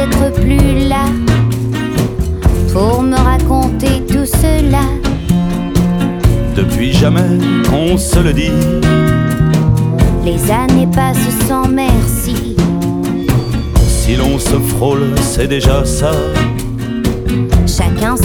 d'être plus là pour me raconter tout cela. Depuis jamais qu'on se le dit, les années passent sans merci. si l'on se frôle, c'est déjà ça. Chacun